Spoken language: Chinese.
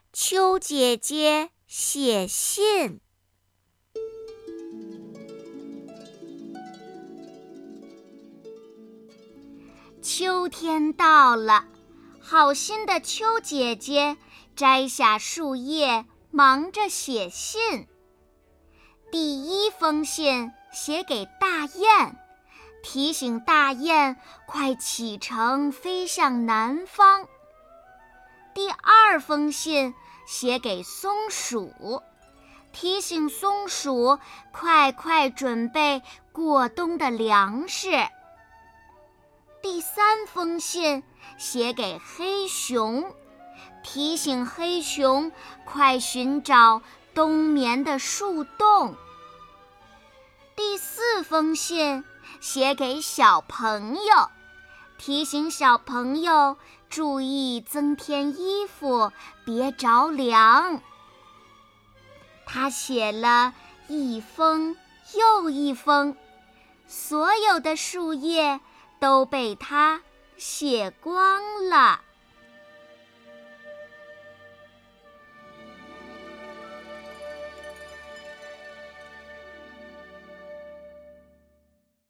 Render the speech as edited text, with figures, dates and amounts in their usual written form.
秋姐姐写信。秋天到了，好心的秋姐姐摘下树叶，忙着写信。第一封信写给大雁，提醒大雁快启程飞向南方。第二封信写给松鼠，提醒松鼠快准备过冬的粮食。第三封信写给黑熊，提醒黑熊快寻找冬眠的树洞。第四封信写给小朋友，提醒小朋友注意增添衣服，别着凉。他写了一封又一封，所有的树叶都被他写光了。